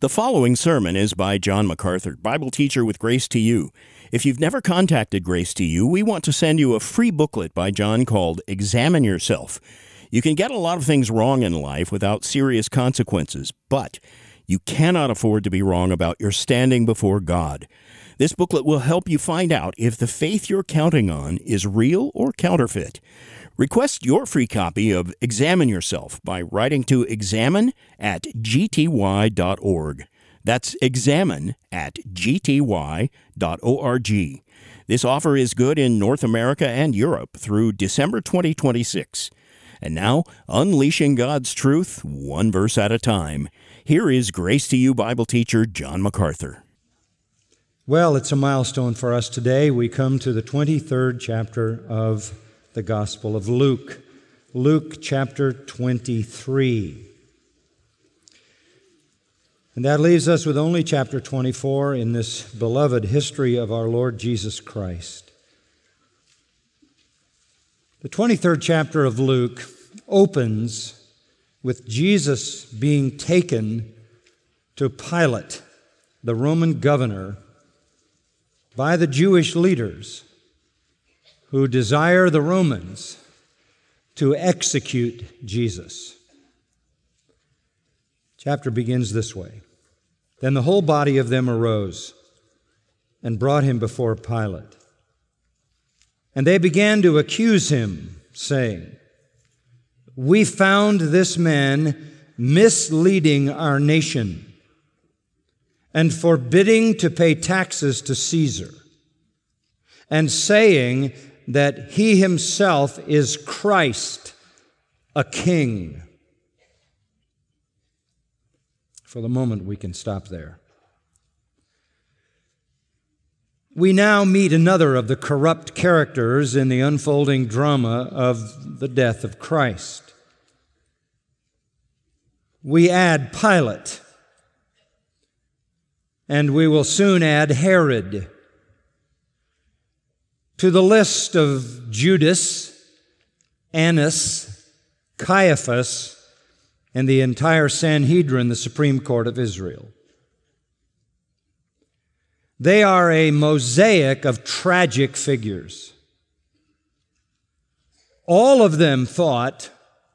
The following sermon is by John MacArthur, Bible teacher with Grace to You. If you've never contacted Grace to You, we want to send you a free booklet by John called Examine Yourself. You can get a lot of things wrong in life without serious consequences, but you cannot afford to be wrong about your standing before God. This booklet will help you find out if the faith you're counting on is real or counterfeit. Request your free copy of Examine Yourself by writing to examine@gty.org. That's examine@gty.org. This offer is good in North America and Europe through December 2026. And now, unleashing God's truth, one verse at a time. Here is Grace to You Bible teacher John MacArthur. Well, it's a milestone for us today. We come to the 23rd chapter of the Gospel of Luke. Luke chapter 23. And that leaves us with only chapter 24 in this beloved history of our Lord Jesus Christ. The 23rd chapter of Luke opens with Jesus being taken to Pilate, the Roman governor, by the Jewish leaders who desire the Romans to execute Jesus. Chapter begins this way. Then the whole body of them arose and brought him before Pilate. And they began to accuse him, saying, "We found this man misleading our nation and forbidding to pay taxes to Caesar, and saying that he himself is Christ, a king." For the moment, we can stop there. We now meet another of the corrupt characters in the unfolding drama of the death of Christ. We add Pilate, and we will soon add Herod to the list of Judas, Annas, Caiaphas, and the entire Sanhedrin, the Supreme Court of Israel. They are a mosaic of tragic figures. All of them thought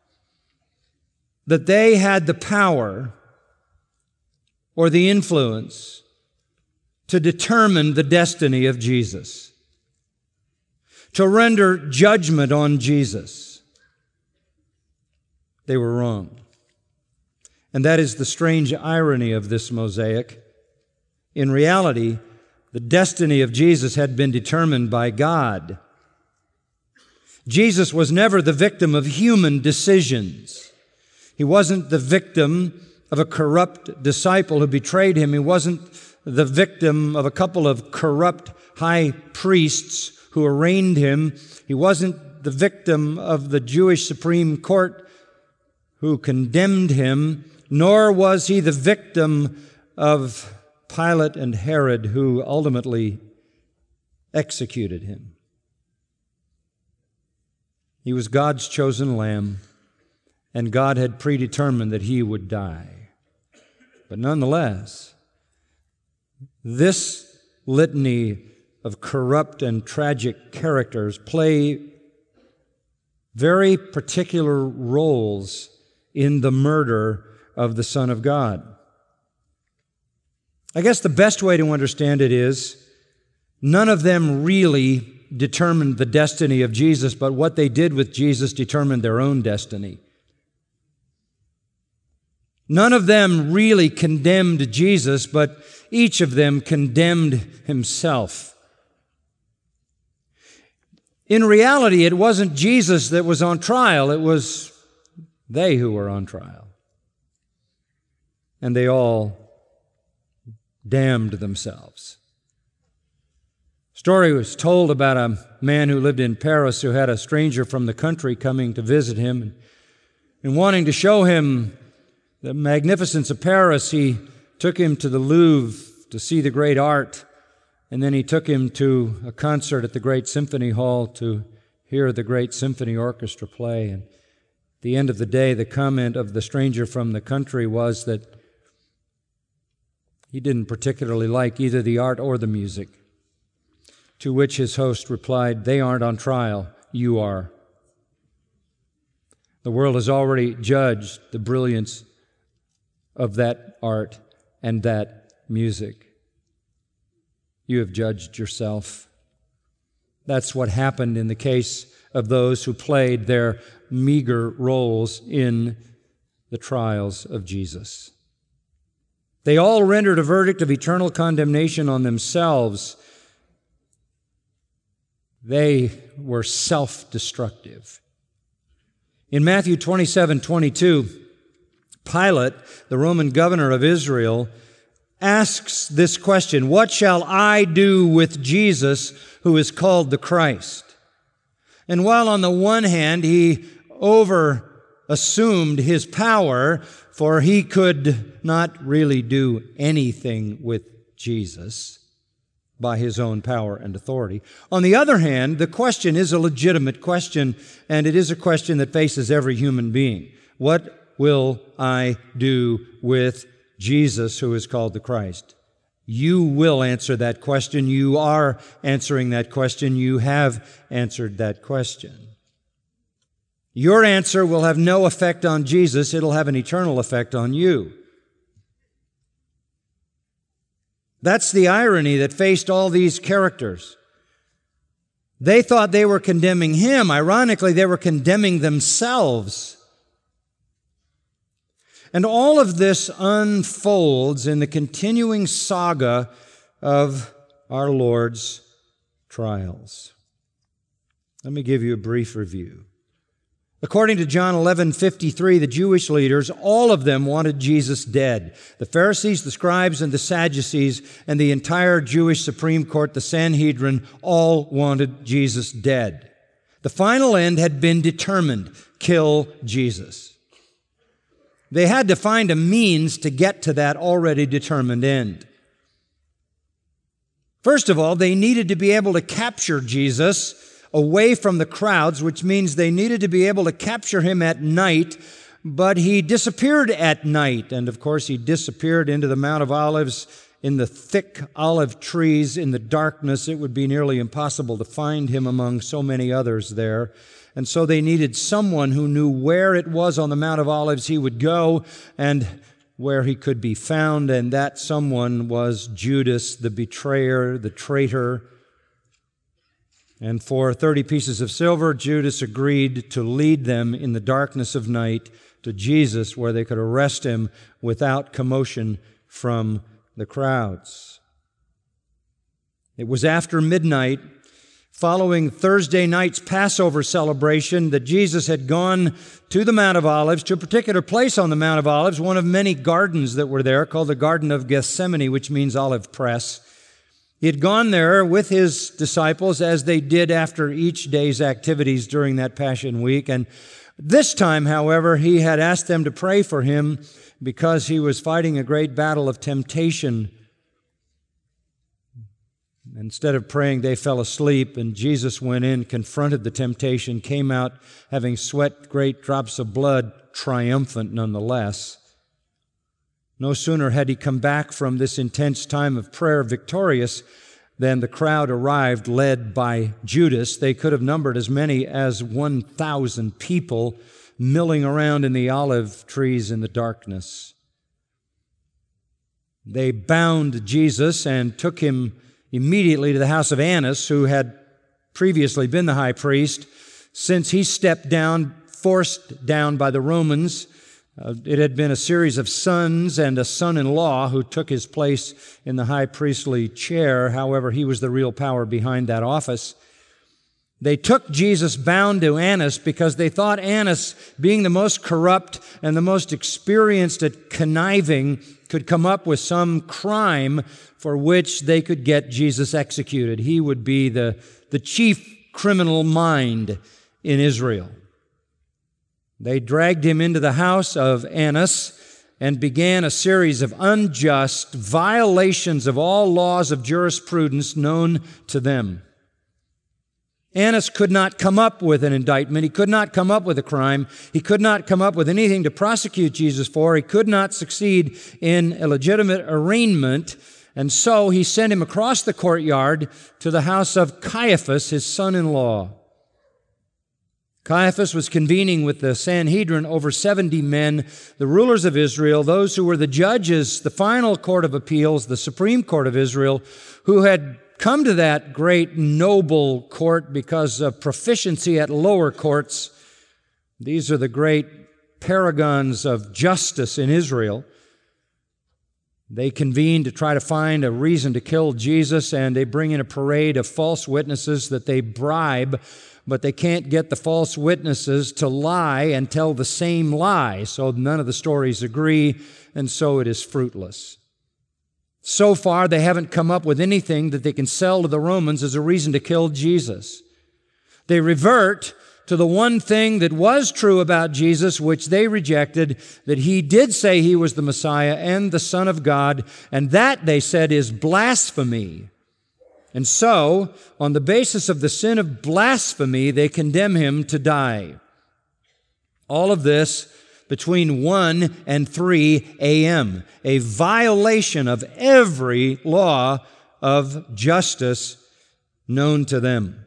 that they had the power or the influence to determine the destiny of Jesus, to render judgment on Jesus. They were wrong. And that is the strange irony of this mosaic. In reality, the destiny of Jesus had been determined by God. Jesus was never the victim of human decisions. He wasn't the victim of a corrupt disciple who betrayed him. He wasn't the victim of a couple of corrupt high priests who arraigned him. He wasn't the victim of the Jewish Supreme Court who condemned him, nor was he the victim of Pilate and Herod who ultimately executed him. He was God's chosen lamb, and God had predetermined that he would die. But nonetheless, this litany of corrupt and tragic characters play very particular roles in the murder of the Son of God. I guess the best way to understand it is none of them really determined the destiny of Jesus, but what they did with Jesus determined their own destiny. None of them really condemned Jesus, but each of them condemned himself. In reality, it wasn't Jesus that was on trial, it was they who were on trial. And they all damned themselves. A story was told about a man who lived in Paris who had a stranger from the country coming to visit him. And wanting to show him the magnificence of Paris, he took him to the Louvre to see the great art, and then he took him to a concert at the Great Symphony Hall to hear the great symphony orchestra play. And at the end of the day, the comment of the stranger from the country was that He didn't particularly like either the art or the music, to which his host replied, "They aren't on trial, you are." The world has already judged the brilliance of that art and that music. You have judged yourself. That's what happened in the case of those who played their meager roles in the trials of Jesus. They all rendered a verdict of eternal condemnation on themselves. They were self-destructive. In Matthew 27:22, Pilate, the Roman governor of Israel, asks this question, "What shall I do with Jesus who is called the Christ?" And while on the one hand he over-assumed his power, for he could not really do anything with Jesus by his own power and authority. On the other hand, the question is a legitimate question, and it is a question that faces every human being. What will I do with Jesus who is called the Christ? You will answer that question. You are answering that question. You have answered that question. Your answer will have no effect on Jesus. It'll have an eternal effect on you. That's the irony that faced all these characters. They thought they were condemning him. Ironically, they were condemning themselves. And all of this unfolds in the continuing saga of our Lord's trials. Let me give you a brief review. According to John 11:53, the Jewish leaders, all of them wanted Jesus dead. The Pharisees, the scribes, and the Sadducees, and the entire Jewish Supreme Court, the Sanhedrin, all wanted Jesus dead. The final end had been determined: kill Jesus. They had to find a means to get to that already determined end. First of all, they needed to be able to capture Jesus away from the crowds, which means they needed to be able to capture him at night, but he disappeared at night. And of course, he disappeared into the Mount of Olives in the thick olive trees in the darkness. It would be nearly impossible to find him among so many others there. And so they needed someone who knew where it was on the Mount of Olives he would go and where he could be found. And that someone was Judas, the betrayer, the traitor. And for 30 pieces of silver, Judas agreed to lead them in the darkness of night to Jesus, where they could arrest him without commotion from the crowds. It was after midnight, following Thursday night's Passover celebration, that Jesus had gone to the Mount of Olives, to a particular place on the Mount of Olives, one of many gardens that were there, called the Garden of Gethsemane, which means olive press. He had gone there with his disciples, as they did after each day's activities during that Passion Week. And this time, however, he had asked them to pray for him because he was fighting a great battle of temptation. Instead of praying, they fell asleep, and Jesus went in, confronted the temptation, came out having sweat great drops of blood, triumphant nonetheless. No sooner had he come back from this intense time of prayer victorious than the crowd arrived, led by Judas. They could have numbered as many as 1,000 people milling around in the olive trees in the darkness. They bound Jesus and took him immediately to the house of Annas, who had previously been the high priest. Since he stepped down, forced down by the Romans, it had been a series of sons and a son-in-law who took his place in the high priestly chair. However, he was the real power behind that office. They took Jesus bound to Annas because they thought Annas, being the most corrupt and the most experienced at conniving, could come up with some crime for which they could get Jesus executed. He would be the chief criminal mind in Israel. They dragged him into the house of Annas and began a series of unjust violations of all laws of jurisprudence known to them. Annas could not come up with an indictment. He could not come up with a crime. He could not come up with anything to prosecute Jesus for. He could not succeed in a legitimate arraignment. And so he sent him across the courtyard to the house of Caiaphas, his son-in-law. Caiaphas was convening with the Sanhedrin, over 70 men, the rulers of Israel, those who were the judges, the final court of appeals, the Supreme Court of Israel, who had come to that great noble court because of proficiency at lower courts. These are the great paragons of justice in Israel. They convene to try to find a reason to kill Jesus, and they bring in a parade of false witnesses that they bribe, but they can't get the false witnesses to lie and tell the same lie, so none of the stories agree, and so it is fruitless. So far, they haven't come up with anything that they can sell to the Romans as a reason to kill Jesus. They revert to the one thing that was true about Jesus, which they rejected, that he did say he was the Messiah and the Son of God, and that, they said, is blasphemy. And so, on the basis of the sin of blasphemy, they condemn him to die. All of this between 1 and 3 a.m., a violation of every law of justice known to them.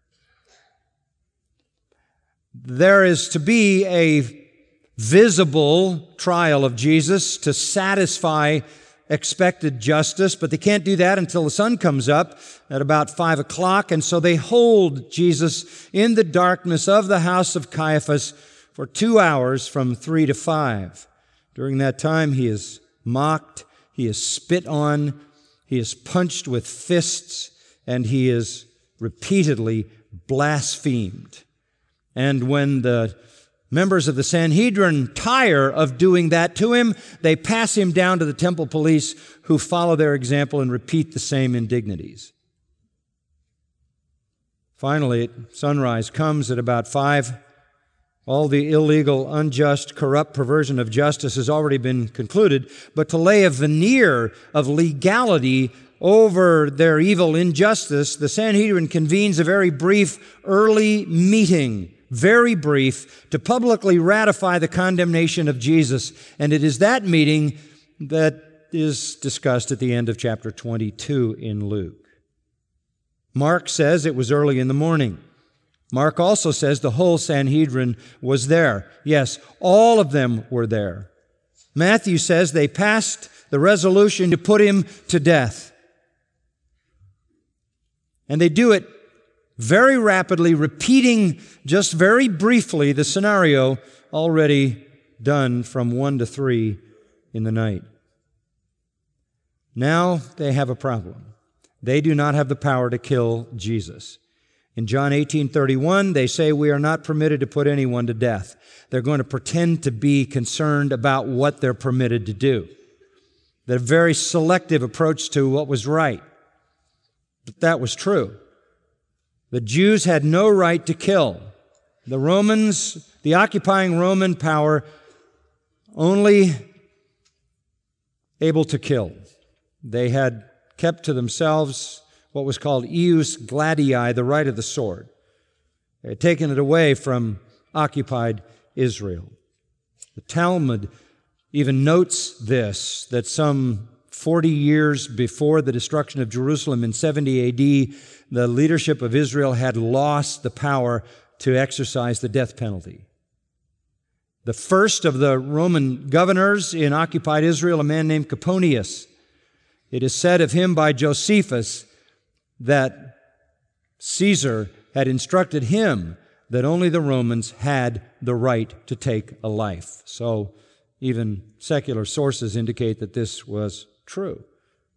There is to be a visible trial of Jesus to satisfy expected justice, but they can't do that until the sun comes up at about 5 o'clock, and so they hold Jesus in the darkness of the house of Caiaphas for 2 hours from 3 to 5. During that time, he is mocked, he is spit on, he is punched with fists, and he is repeatedly blasphemed. And when the members of the Sanhedrin tire of doing that to him, they pass him down to the temple police, who follow their example and repeat the same indignities. Finally, sunrise comes at about 5. All the illegal, unjust, corrupt perversion of justice has already been concluded, but to lay a veneer of legality over their evil injustice, the Sanhedrin convenes a very brief early meeting, very brief, to publicly ratify the condemnation of Jesus. And it is that meeting that is discussed at the end of chapter 22 in Luke. Mark says it was early in the morning. Mark also says the whole Sanhedrin was there. Yes, all of them were there. Matthew says they passed the resolution to put him to death. And they do it very rapidly, repeating just very briefly the scenario already done from 1 to 3 in the night. Now they have a problem. They do not have the power to kill Jesus. In John 18:31, they say we are not permitted to put anyone to death. They're going to pretend to be concerned about what they're permitted to do. They're a very selective approach to what was right. But that was true. The Jews had no right to kill. The Romans, the occupying Roman power, only able to kill. They had kept to themselves what was called ius gladii, the right of the sword. They had taken it away from occupied Israel. The Talmud even notes this, that some 40 years before the destruction of Jerusalem in 70 A.D., the leadership of Israel had lost the power to exercise the death penalty. The first of the Roman governors in occupied Israel, a man named Coponius, it is said of him by Josephus that Caesar had instructed him that only the Romans had the right to take a life. So even secular sources indicate that this was true.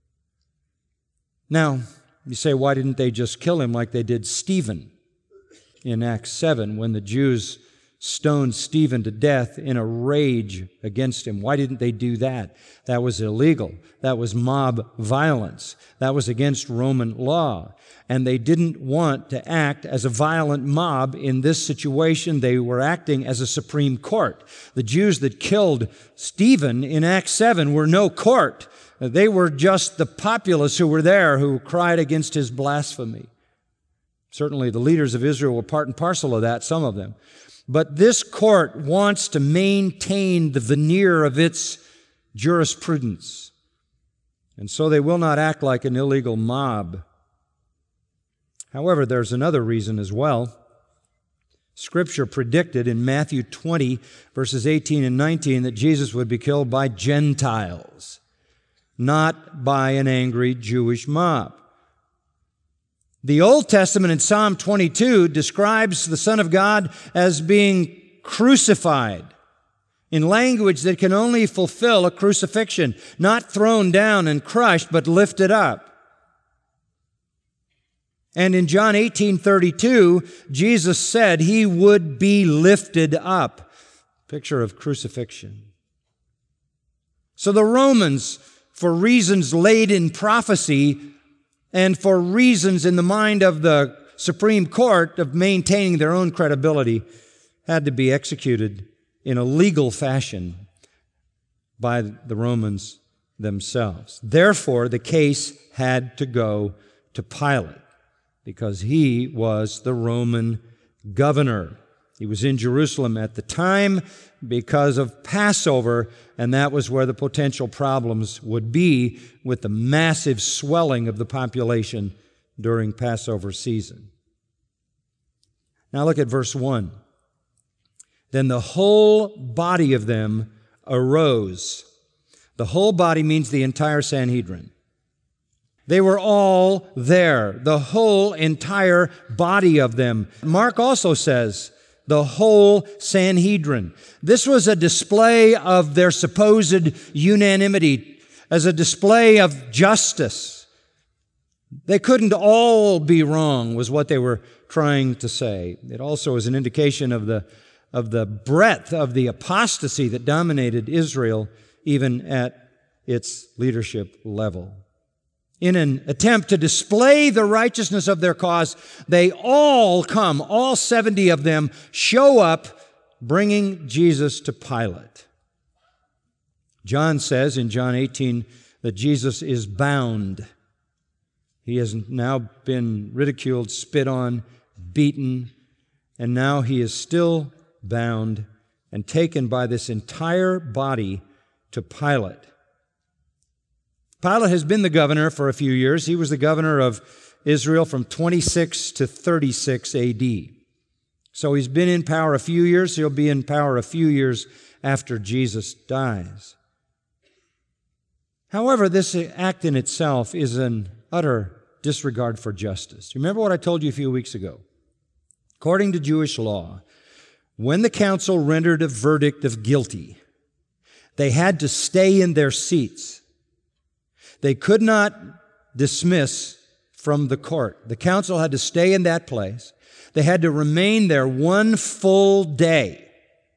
Now, you say, why didn't they just kill him like they did Stephen in Acts 7 when the Jews stoned Stephen to death in a rage against him? Why didn't they do that? That was illegal. That was mob violence. That was against Roman law. And they didn't want to act as a violent mob in this situation. They were acting as a supreme court. The Jews that killed Stephen in Acts 7 were no court. They were just the populace who were there who cried against his blasphemy. Certainly the leaders of Israel were part and parcel of that, some of them. But this court wants to maintain the veneer of its jurisprudence. And so they will not act like an illegal mob. However, there's another reason as well. Scripture predicted in Matthew 20, verses 18 and 19, that Jesus would be killed by Gentiles, not by an angry Jewish mob. The Old Testament in Psalm 22 describes the Son of God as being crucified in language that can only fulfill a crucifixion, not thrown down and crushed, but lifted up. And in John 18:32, Jesus said he would be lifted up. Picture of crucifixion. So the Romans, for reasons laid in prophecy and for reasons in the mind of the Supreme Court of maintaining their own credibility, had to be executed in a legal fashion by the Romans themselves. Therefore, the case had to go to Pilate, because he was the Roman governor. He was in Jerusalem at the time because of Passover, and that was where the potential problems would be with the massive swelling of the population during Passover season. Now look at verse 1. Then the whole body of them arose. The whole body means the entire Sanhedrin. They were all there, the whole entire body of them. Mark also says the whole Sanhedrin. This was a display of their supposed unanimity, as a display of justice. They couldn't all be wrong, was what they were trying to say. It also is an indication of the breadth of the apostasy that dominated Israel, even at its leadership level. In an attempt to display the righteousness of their cause, they all come, all 70 of them show up, bringing Jesus to Pilate. John says in John 18 that Jesus is bound. He has now been ridiculed, spit on, beaten, and now he is still bound and taken by this entire body to Pilate. Pilate has been the governor for a few years. He was the governor of Israel from 26 to 36 A.D. So he's been in power a few years. He'll be in power a few years after Jesus dies. However, this act in itself is an utter disregard for justice. Remember what I told you a few weeks ago? According to Jewish law, when the council rendered a verdict of guilty, they had to stay in their seats. They could not dismiss from the court. The council had to stay in that place. They had to remain there one full day,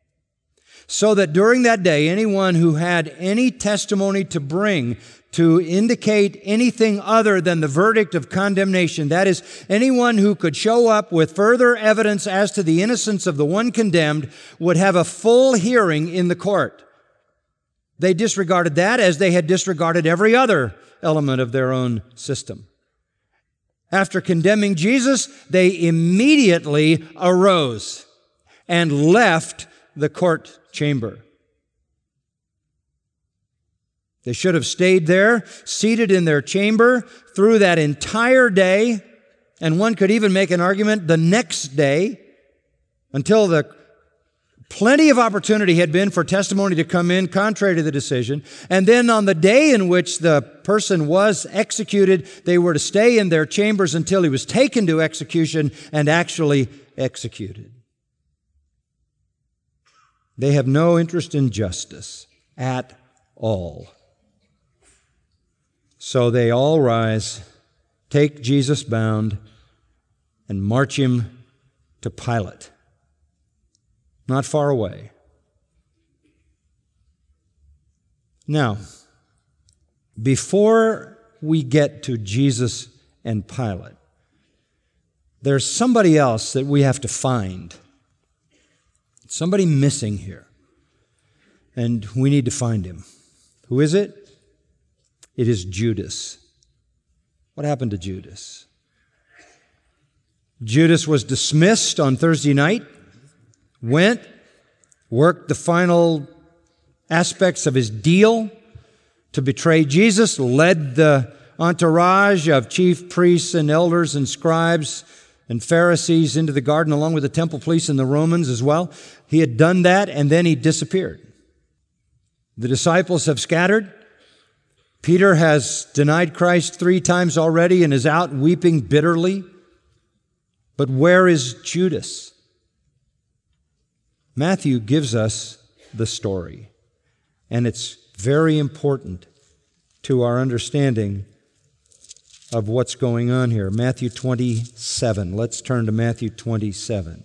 so that during that day, anyone who had any testimony to bring to indicate anything other than the verdict of condemnation, that is, anyone who could show up with further evidence as to the innocence of the one condemned, would have a full hearing in the court. They disregarded that as they had disregarded every other element of their own system. After condemning Jesus, they immediately arose and left the court chamber. They should have stayed there, seated in their chamber through that entire day, and one could even make an argument the next day, until plenty of opportunity had been for testimony to come in contrary to the decision. And then on the day in which the person was executed, they were to stay in their chambers until he was taken to execution and actually executed. They have no interest in justice at all. So they all rise, take Jesus bound, and march him to Pilate, not far away. Now, before we get to Jesus and Pilate, there's somebody else that we have to find. Somebody missing here. And we need to find him. Who is it? It is Judas. What happened to Judas? Judas was dismissed on Thursday night, went, worked the final aspects of his deal to betray Jesus, led the entourage of chief priests and elders and scribes and Pharisees into the garden along with the temple police and the Romans as well. He had done that, and then he disappeared. The disciples have scattered. Peter has denied Christ 3 times already and is out weeping bitterly. But where is Judas? Matthew gives us the story, and it's very important to our understanding of what's going on here. Matthew 27. Let's turn to Matthew 27.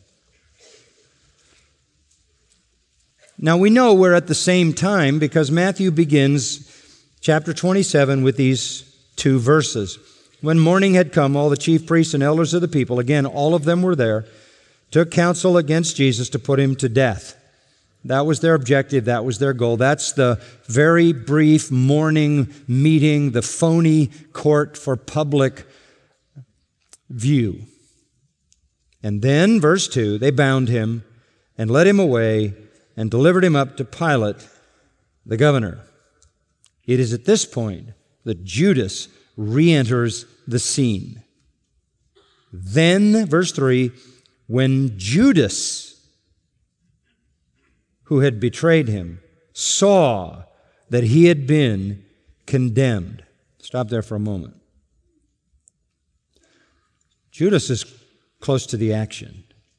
Now we know we're at the same time because Matthew begins chapter 27 with these 2 verses. When morning had come, all the chief priests and elders of the people, again, all of them were there, took counsel against Jesus to put him to death. That was their objective. That was their goal. That's the very brief morning meeting, the phony court for public view. And then, verse 2, they bound him and led him away and delivered him up to Pilate, the governor. It is at this point that Judas re-enters the scene. Then, verse 3, when Judas, who had betrayed him, saw that he had been condemned. Stop there for a moment. Judas is close to the action.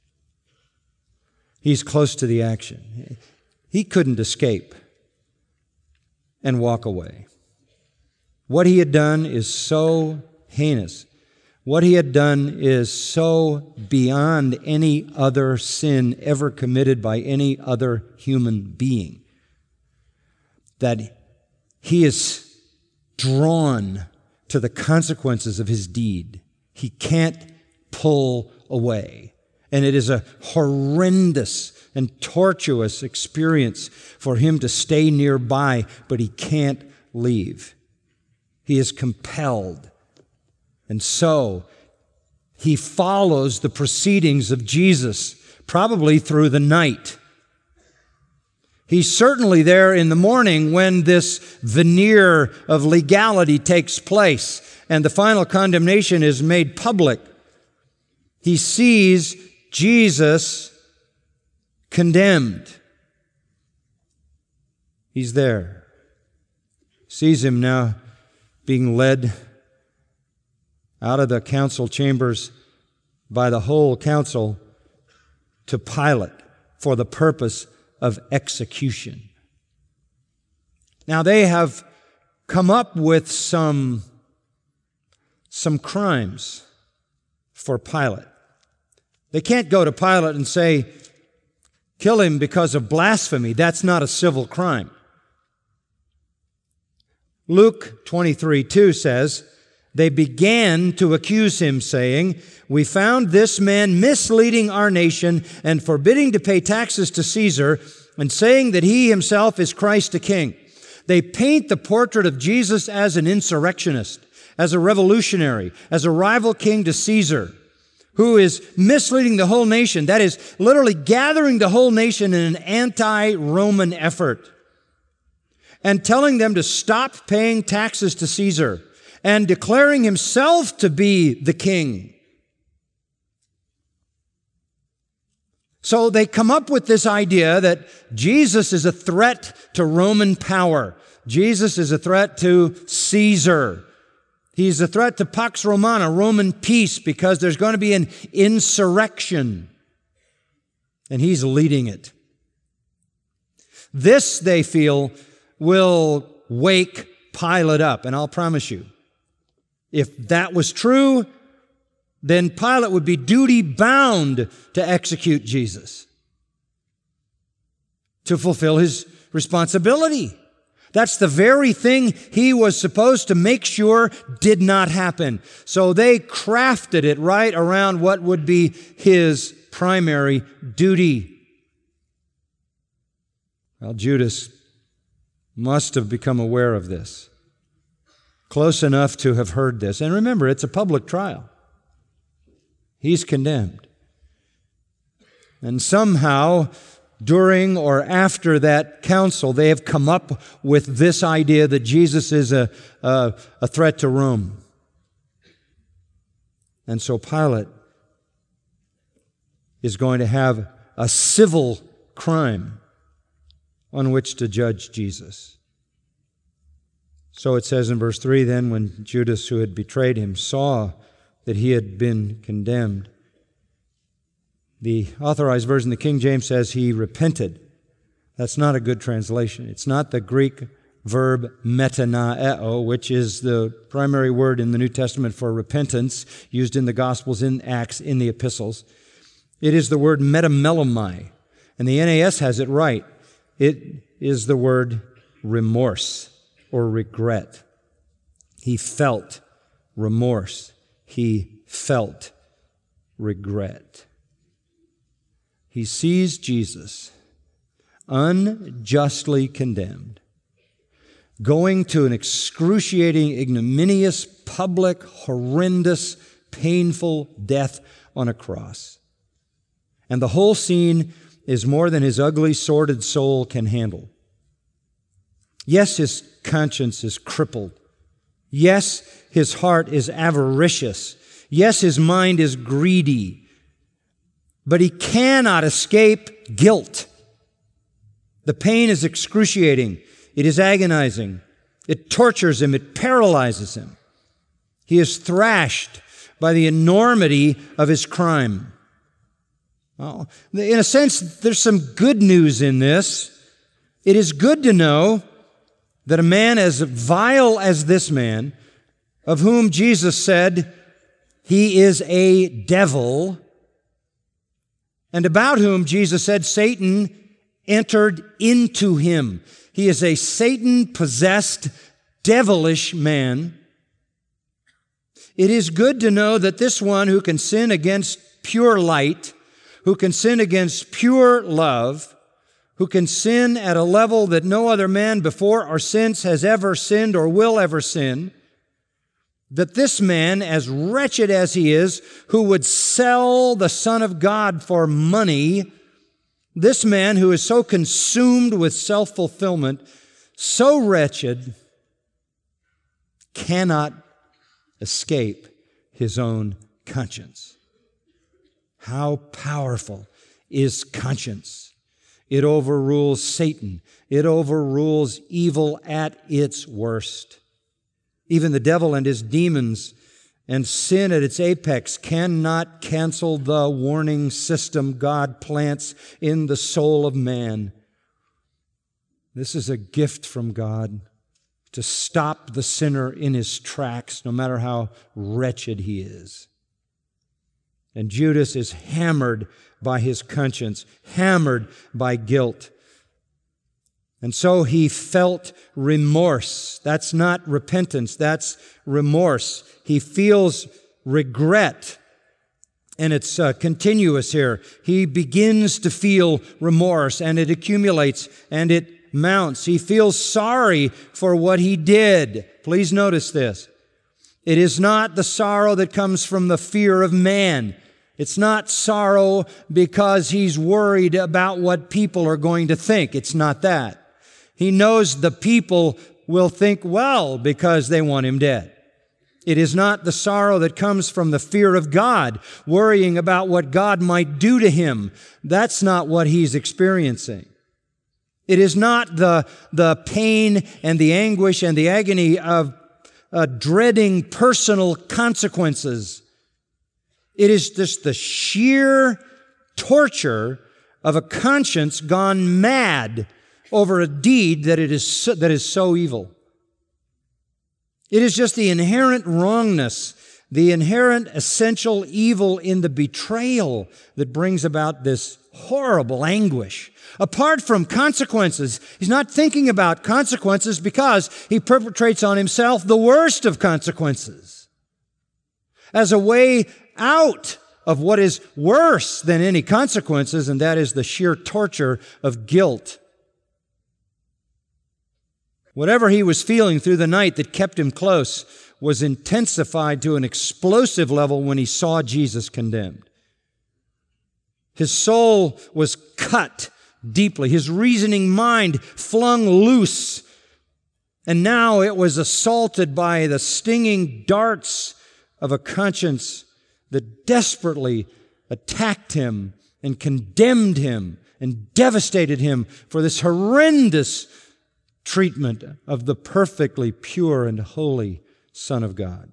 He's close to the action. He couldn't escape and walk away. What he had done is so heinous. What he had done is so beyond any other sin ever committed by any other human being that he is drawn to the consequences of his deed. He can't pull away. And it is a horrendous and tortuous experience for him to stay nearby, but he can't leave. He is compelled. And so he follows the proceedings of Jesus, probably through the night. He's certainly there in the morning when this veneer of legality takes place and the final condemnation is made public. He sees Jesus condemned. He's there. Sees him now being led out of the council chambers by the whole council to Pilate for the purpose of execution. Now they have come up with some crimes for Pilate. They can't go to Pilate and say, kill him because of blasphemy. That's not a civil crime. Luke 23:2 says, they began to accuse him, saying, we found this man misleading our nation and forbidding to pay taxes to Caesar and saying that he himself is Christ the King. They paint the portrait of Jesus as an insurrectionist, as a revolutionary, as a rival king to Caesar, who is misleading the whole nation. That is literally gathering the whole nation in an anti-Roman effort and telling them to stop paying taxes to Caesar and declaring himself to be the king. So they come up with this idea that Jesus is a threat to Roman power. Jesus is a threat to Caesar. He's a threat to Pax Romana, Roman peace, because there's going to be an insurrection. And he's leading it. This, they feel, will wake Pilate up. And I'll promise you, if that was true, then Pilate would be duty-bound to execute Jesus, to fulfill his responsibility. That's the very thing he was supposed to make sure did not happen. So they crafted it right around what would be his primary duty. Well, Judas must have become aware of this, close enough to have heard this. And remember, it's a public trial. He's condemned. And somehow, during or after that council, they have come up with this idea that Jesus is a threat to Rome. And so Pilate is going to have a civil crime on which to judge Jesus. So it says in verse 3, then when Judas, who had betrayed him, saw that he had been condemned, the Authorized Version, the King James, says he repented. That's not a good translation. It's not the Greek verb metanoeo, which is the primary word in the New Testament for repentance, used in the Gospels, in Acts, in the epistles. It is the word metamelomai, and the NAS has it right. It is the word remorse or regret. He felt remorse. He felt regret. He sees Jesus unjustly condemned, going to an excruciating, ignominious, public, horrendous, painful death on a cross. And the whole scene is more than his ugly, sordid soul can handle. Yes, his conscience is crippled. Yes, his heart is avaricious. Yes, his mind is greedy. But he cannot escape guilt. The pain is excruciating. It is agonizing. It tortures him. It paralyzes him. He is thrashed by the enormity of his crime. Well, in a sense, there's some good news in this. It is good to know that a man as vile as this man, of whom Jesus said he is a devil, and about whom Jesus said Satan entered into him. He is a Satan-possessed, devilish man. It is good to know that this one who can sin against pure light, who can sin against pure love, who can sin at a level that no other man before or since has ever sinned or will ever sin, that this man, as wretched as he is, who would sell the Son of God for money, this man who is so consumed with self-fulfillment, so wretched, cannot escape his own conscience. How powerful is conscience! It overrules Satan. It overrules evil at its worst. Even the devil and his demons and sin at its apex cannot cancel the warning system God plants in the soul of man. This is a gift from God to stop the sinner in his tracks, no matter how wretched he is. And Judas is hammered by his conscience, hammered by guilt. And so he felt remorse. That's not repentance, that's remorse. He feels regret. And it's continuous here. He begins to feel remorse, and it accumulates, and it mounts. He feels sorry for what he did. Please notice this. It is not the sorrow that comes from the fear of man. It's not sorrow because he's worried about what people are going to think. It's not that. He knows the people will think well because they want him dead. It is not the sorrow that comes from the fear of God, worrying about what God might do to him. That's not what he's experiencing. It is not the pain and the anguish and the agony of dreading personal consequences. It is just the sheer torture of a conscience gone mad over a deed that is so evil. It is just the inherent wrongness, the inherent essential evil in the betrayal that brings about this horrible anguish. Apart from consequences, he's not thinking about consequences because he perpetrates on himself the worst of consequences as a way out of what is worse than any consequences, and that is the sheer torture of guilt. Whatever he was feeling through the night that kept him close was intensified to an explosive level when he saw Jesus condemned. His soul was cut deeply, his reasoning mind flung loose, and now it was assaulted by the stinging darts of a conscience that desperately attacked him and condemned him and devastated him for this horrendous treatment of the perfectly pure and holy Son of God.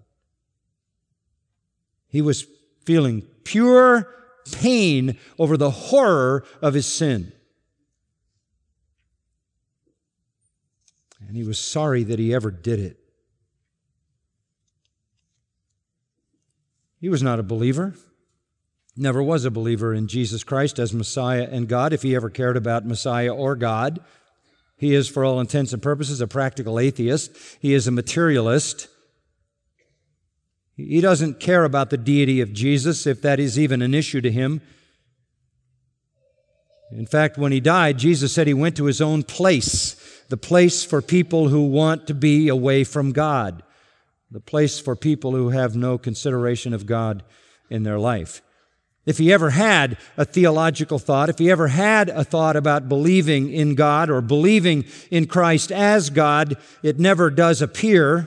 He was feeling pure pain over the horror of his sin. And he was sorry that he ever did it. He was not a believer, never was a believer in Jesus Christ as Messiah and God, if he ever cared about Messiah or God. He is, for all intents and purposes, a practical atheist. He is a materialist. He doesn't care about the deity of Jesus, if that is even an issue to him. In fact, when he died, Jesus said he went to his own place, the place for people who want to be away from God, the place for people who have no consideration of God in their life. If he ever had a theological thought, if he ever had a thought about believing in God or believing in Christ as God, it never does appear.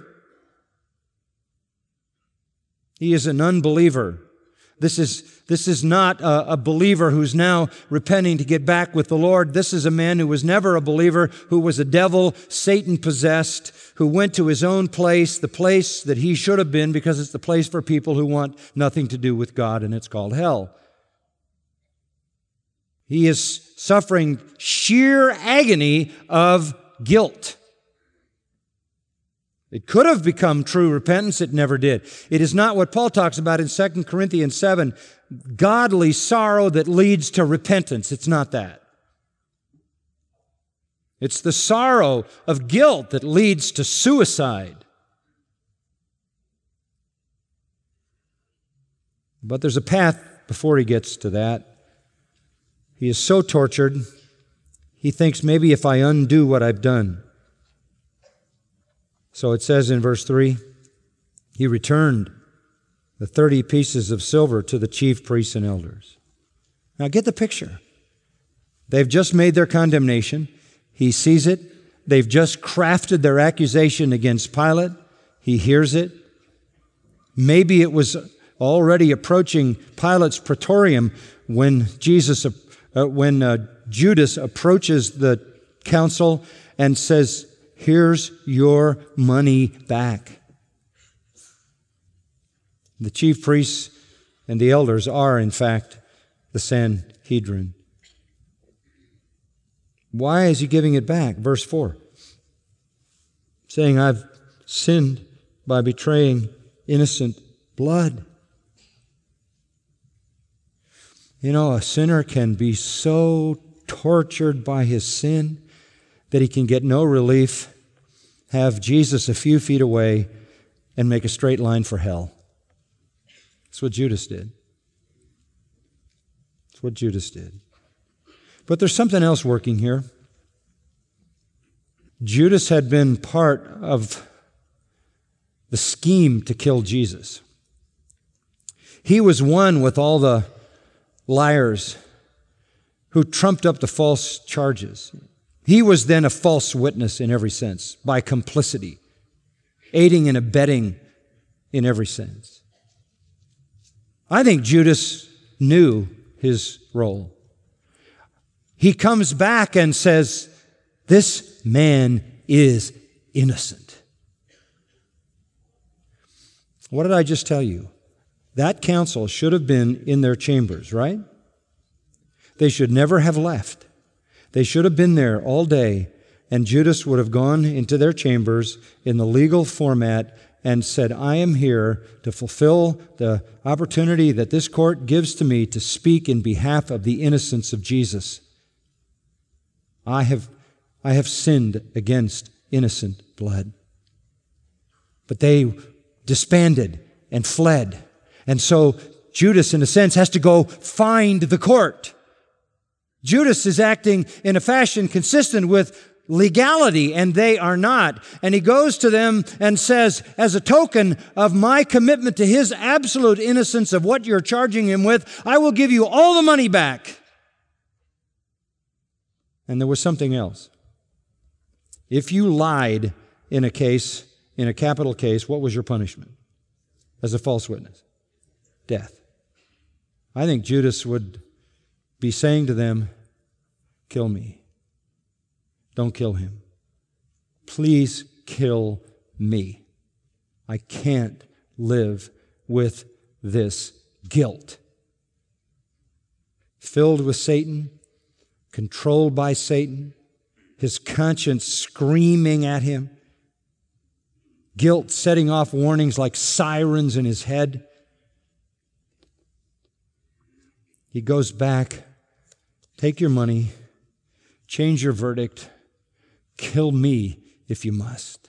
He is an unbeliever. This is not a believer who's now repenting to get back with the Lord. This is a man who was never a believer, who was a devil, Satan-possessed, who went to his own place, the place that he should have been, because it's the place for people who want nothing to do with God, and it's called hell. He is suffering sheer agony of guilt. It could have become true repentance. It never did. It is not what Paul talks about in 2 Corinthians 7, godly sorrow that leads to repentance. It's not that. It's the sorrow of guilt that leads to suicide. But there's a path before he gets to that. He is so tortured, he thinks, maybe if I undo what I've done. So it says in verse 3, he returned the 30 pieces of silver to the chief priests and elders. Now get the picture. They've just made their condemnation. He sees it. They've just crafted their accusation against Pilate. He hears it. Maybe it was already approaching Pilate's praetorium when Judas approaches the council and says, "Here's your money back." The chief priests and the elders are, in fact, the Sanhedrin. Why is he giving it back? Verse 4, saying, "I've sinned by betraying innocent blood." You know, a sinner can be so tortured by his sin that he can get no relief, have Jesus a few feet away, and make a straight line for hell. That's what Judas did. That's what Judas did. But there's something else working here. Judas had been part of the scheme to kill Jesus. He was one with all the liars who trumped up the false charges. He was then a false witness in every sense, by complicity, aiding and abetting in every sense. I think Judas knew his role. He comes back and says, "This man is innocent." What did I just tell you? That council should have been in their chambers, right? They should never have left. They should have been there all day, and Judas would have gone into their chambers in the legal format and said, "I am here to fulfill the opportunity that this court gives to me to speak in behalf of the innocence of Jesus. I have sinned against innocent blood." But they disbanded and fled. And so Judas, in a sense, has to go find the court. Judas is acting in a fashion consistent with legality, and they are not. And he goes to them and says, as a token of my commitment to his absolute innocence of what you're charging him with, I will give you all the money back. And there was something else. If you lied in a case, in a capital case, what was your punishment as a false witness? Death. I think Judas would be saying to them, kill me. Don't kill him. Please kill me. I can't live with this guilt. Filled with Satan, controlled by Satan, his conscience screaming at him, guilt setting off warnings like sirens in his head. He goes back, take your money, change your verdict, kill me if you must.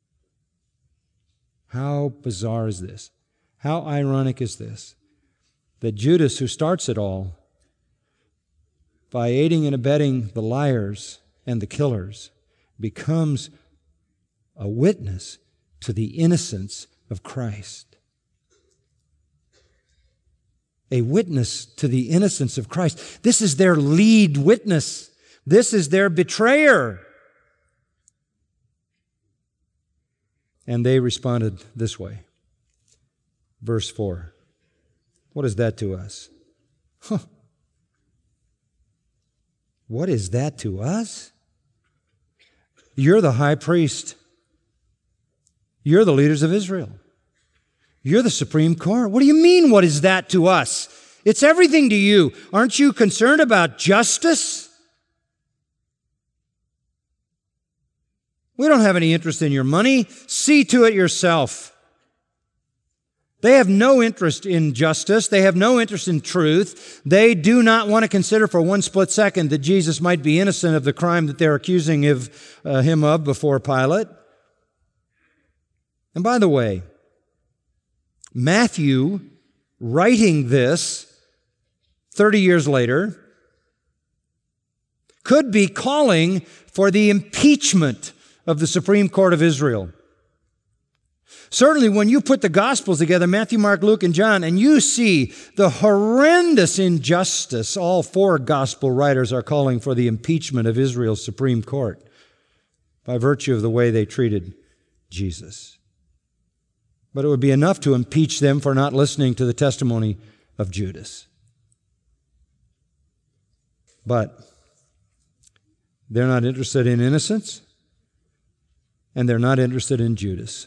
How bizarre is this? How ironic is this? That Judas, who starts it all by aiding and abetting the liars and the killers, becomes a witness to the innocence of Christ. A witness to the innocence of Christ. This is their lead witness. This is their betrayer. And they responded this way. Verse 4. What is that to us? What is that to us? You're the high priest. You're the leaders of Israel. You're the Supreme Court. What do you mean, what is that to us? It's everything to you. Aren't you concerned about justice? We don't have any interest in your money. See to it yourself. They have no interest in justice. They have no interest in truth. They do not want to consider for one split second that Jesus might be innocent of the crime that they're accusing him of before Pilate. And by the way, Matthew, writing this 30 years later, could be calling for the impeachment of the Supreme Court of Israel. Certainly, when you put the Gospels together, Matthew, Mark, Luke, and John, and you see the horrendous injustice, all four Gospel writers are calling for the impeachment of Israel's Supreme Court by virtue of the way they treated Jesus. But it would be enough to impeach them for not listening to the testimony of Judas. But they're not interested in innocence, and they're not interested in Judas.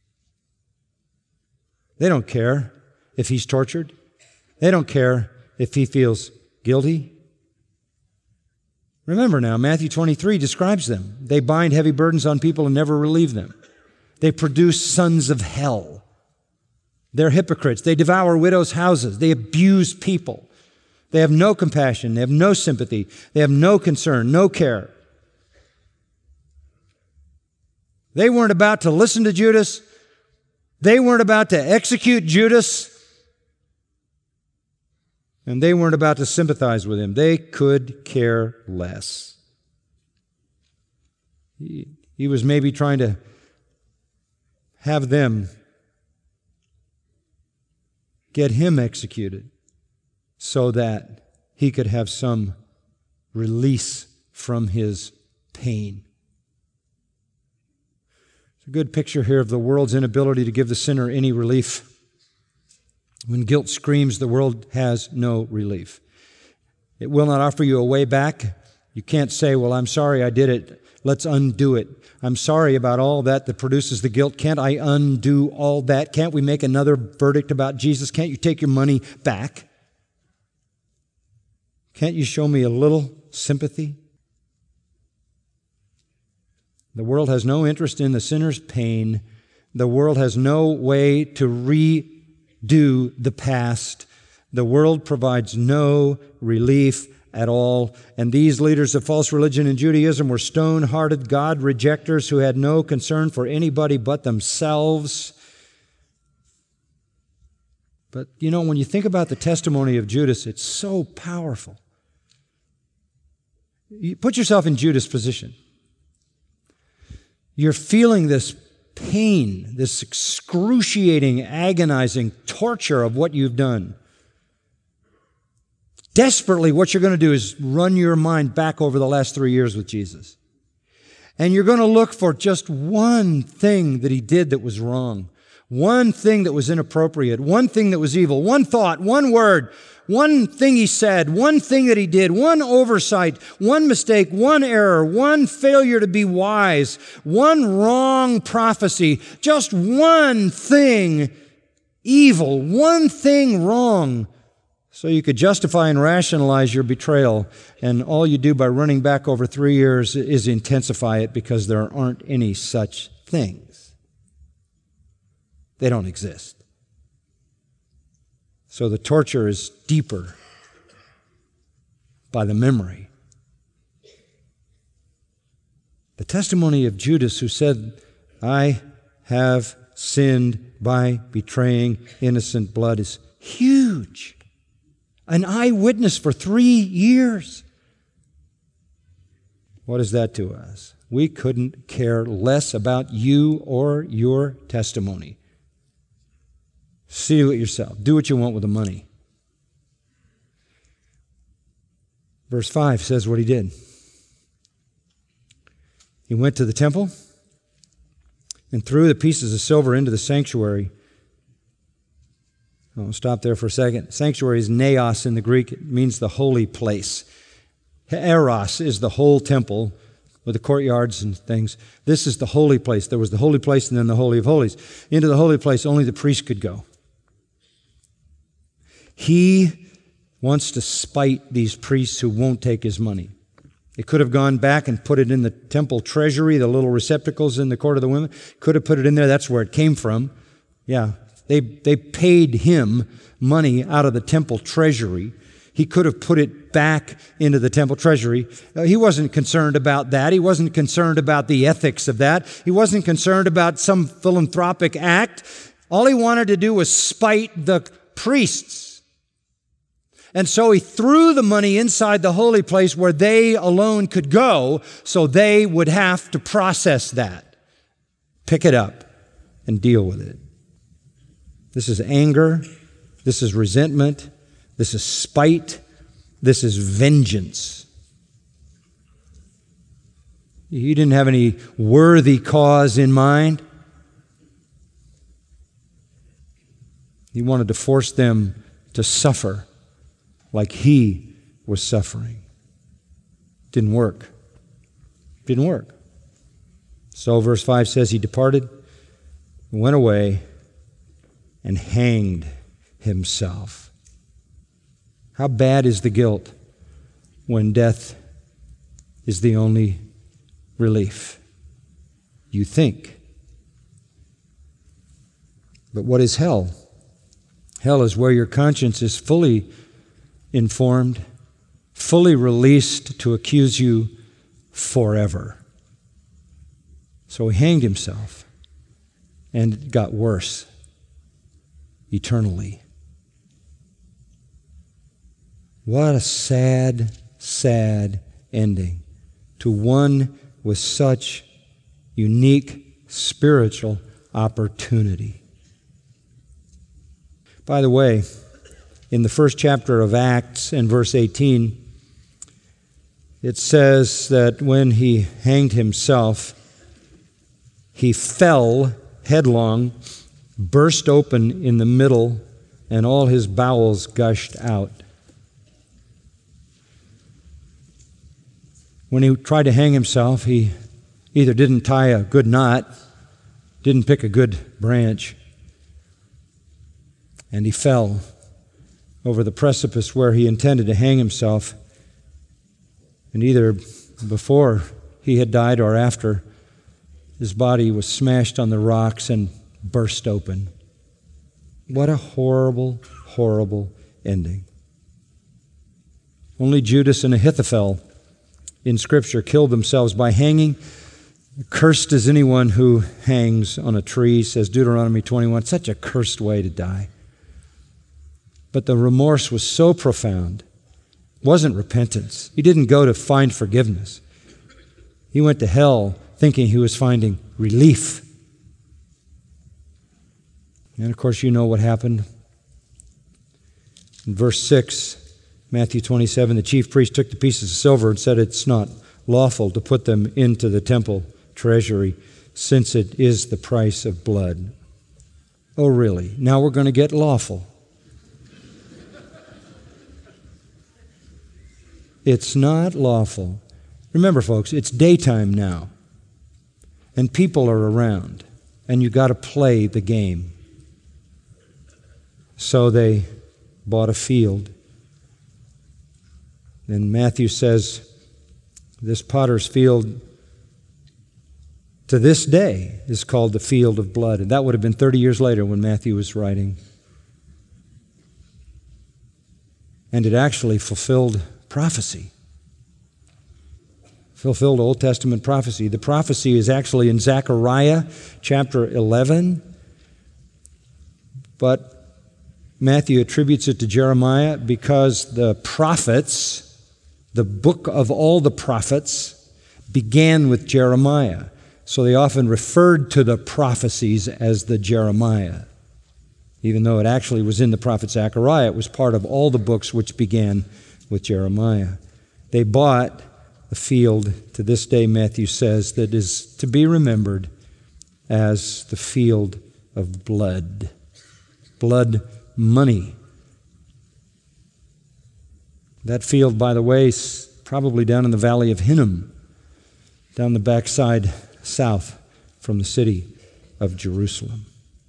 They don't care if he's tortured. They don't care if he feels guilty. Remember now, Matthew 23 describes them. They bind heavy burdens on people and never relieve them. They produce sons of hell. They're hypocrites. They devour widows' houses. They abuse people. They have no compassion. They have no sympathy. They have no concern, no care. They weren't about to listen to Judas. They weren't about to execute Judas. And they weren't about to sympathize with him. They could care less. He was maybe trying to have them get him executed so that he could have some release from his pain. It's a good picture here of the world's inability to give the sinner any relief. When guilt screams, the world has no relief. It will not offer you a way back. You can't say, well, I'm sorry I did it. Let's undo it. I'm sorry about all that produces the guilt. Can't I undo all that? Can't we make another verdict about Jesus? Can't you take your money back? Can't you show me a little sympathy? The world has no interest in the sinner's pain. The world has no way to redo the past. The world provides no relief at all. And these leaders of false religion and Judaism were stone-hearted God rejectors who had no concern for anybody but themselves. But, you know, when you think about the testimony of Judas, it's so powerful. You put yourself in Judas' position. You're feeling this pain, this excruciating, agonizing torture of what you've done. Desperately, what you're going to do is run your mind back over the last 3 years with Jesus. And you're going to look for just one thing that he did that was wrong, one thing that was inappropriate, one thing that was evil, one thought, one word, one thing he said, one thing that he did, one oversight, one mistake, one error, one failure to be wise, one wrong prophecy, just one thing evil, one thing wrong. So you could justify and rationalize your betrayal, and all you do by running back over 3 years is intensify it because there aren't any such things. They don't exist. So the torture is deeper by the memory. The testimony of Judas, who said, I have sinned by betraying innocent blood, is huge. An eyewitness for 3 years. What is that to us? We couldn't care less about you or your testimony. See it yourself. Do what you want with the money. Verse 5 says what he did. He went to the temple and threw the pieces of silver into the sanctuary. I'll stop there for a second. Sanctuary is naos in the Greek. It means the holy place. Eros is the whole temple with the courtyards and things. This is the holy place. There was the holy place and then the Holy of Holies. Into the holy place, only the priest could go. He wants to spite these priests who won't take his money. They could have gone back and put it in the temple treasury, the little receptacles in the court of the women. Could have put it in there. That's where it came from. Yeah. They paid him money out of the temple treasury. He could have put it back into the temple treasury. He wasn't concerned about that. He wasn't concerned about the ethics of that. He wasn't concerned about some philanthropic act. All he wanted to do was spite the priests. And so he threw the money inside the holy place where they alone could go, so they would have to process that, pick it up, and deal with it. This is anger. This is resentment. This is spite. This is vengeance. He didn't have any worthy cause in mind. He wanted to force them to suffer like he was suffering. Didn't work. Didn't work. So verse 5 says he departed, went away, and hanged himself. How bad is the guilt when death is the only relief? You think. But what is hell? Hell is where your conscience is fully informed, fully released to accuse you forever. So he hanged himself, and it got worse. Eternally. What a sad, sad ending to one with such unique spiritual opportunity. By the way, in the first chapter of Acts, in verse 18, it says that when he hanged himself, he fell headlong, burst open in the middle, and all his bowels gushed out. When he tried to hang himself, he either didn't tie a good knot, didn't pick a good branch, and he fell over the precipice where he intended to hang himself. And either before he had died or after, his body was smashed on the rocks and burst open. What a horrible, horrible ending. Only Judas and Ahithophel in Scripture killed themselves by hanging. Cursed is anyone who hangs on a tree, says Deuteronomy 21. Such a cursed way to die. But the remorse was so profound. It wasn't repentance. He didn't go to find forgiveness. He went to hell thinking he was finding relief. And of course, you know what happened. In verse 6, Matthew 27, the chief priest took the pieces of silver and said, "It's not lawful to put them into the temple treasury, since it is the price of blood." Oh, really? Now we're going to get lawful. It's not lawful. Remember, folks, it's daytime now, and people are around, and you got to play the game. So they bought a field. And Matthew says, this potter's field to this day is called the field of blood. And that would have been 30 years later when Matthew was writing. And it actually fulfilled prophecy. Fulfilled Old Testament prophecy. The prophecy is actually in Zechariah chapter 11. But Matthew attributes it to Jeremiah because the prophets, the book of all the prophets, began with Jeremiah. So they often referred to the prophecies as the Jeremiah. Even though it actually was in the prophet Zechariah, it was part of all the books which began with Jeremiah. They bought a field, to this day, Matthew says, that is to be remembered as the field of blood. Blood money. That field, by the way, is probably down in the valley of Hinnom, down the backside south from the city of Jerusalem.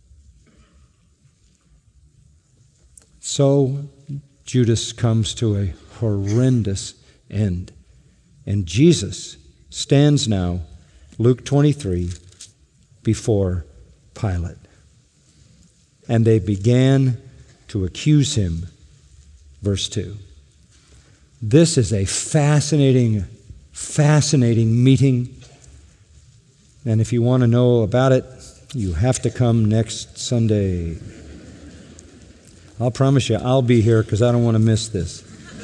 So Judas comes to a horrendous end. And Jesus stands now, Luke 23, before Pilate. And they began to accuse him. Verse 2. This is a fascinating meeting. And if you want to know about it, you have to come next Sunday. I'll promise you, I'll be here because I don't want to miss this.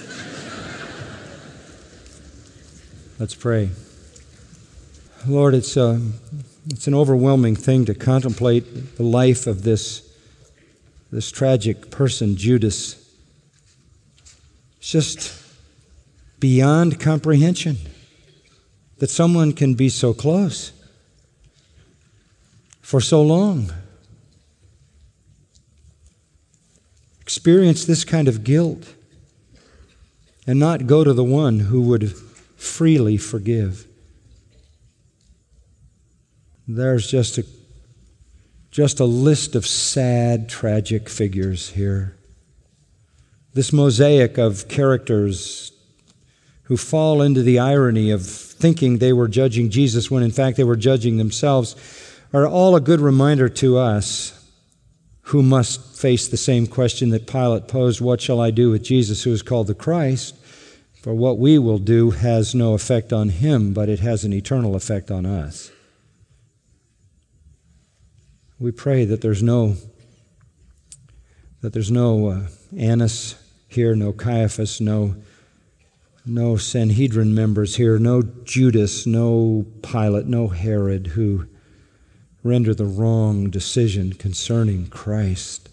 Let's pray. Lord, it's an overwhelming thing to contemplate the life of this tragic person, Judas. It's just beyond comprehension that someone can be so close for so long. Experience this kind of guilt and not go to the one who would freely forgive. There's just a list of sad, tragic figures here. This mosaic of characters who fall into the irony of thinking they were judging Jesus when in fact they were judging themselves are all a good reminder to us who must face the same question that Pilate posed, what shall I do with Jesus who is called the Christ? For what we will do has no effect on him, but it has an eternal effect on us. We pray that there's no Annas here, no Caiaphas, no Sanhedrin members here, no Judas, no Pilate, no Herod who render the wrong decision concerning Christ.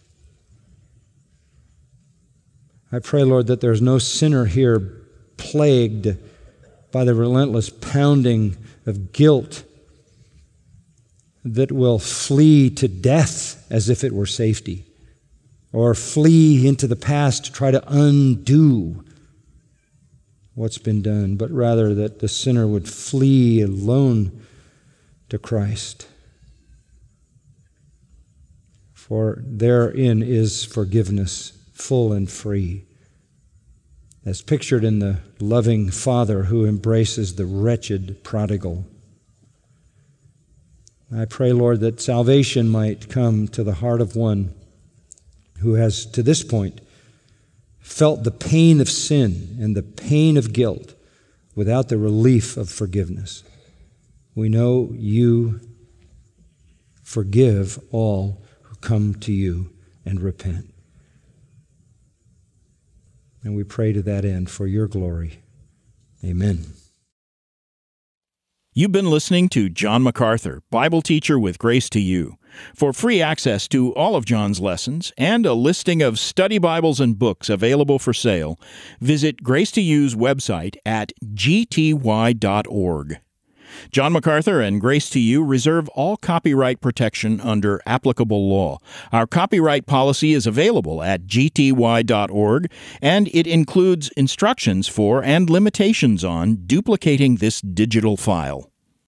I pray, Lord, that there's no sinner here plagued by the relentless pounding of guilt that will flee to death as if it were safety, or flee into the past to try to undo what's been done, but rather that the sinner would flee alone to Christ. For therein is forgiveness, full and free, as pictured in the loving Father who embraces the wretched prodigal. I pray, Lord, that salvation might come to the heart of one who has, to this point, felt the pain of sin and the pain of guilt without the relief of forgiveness. We know you forgive all who come to you and repent. And we pray to that end for your glory. Amen. You've been listening to John MacArthur, Bible teacher with Grace to You. For free access to all of John's lessons and a listing of study Bibles and books available for sale, visit Grace to You's website at gty.org. John MacArthur and Grace to You reserve all copyright protection under applicable law. Our copyright policy is available at gty.org, and it includes instructions for and limitations on duplicating this digital file.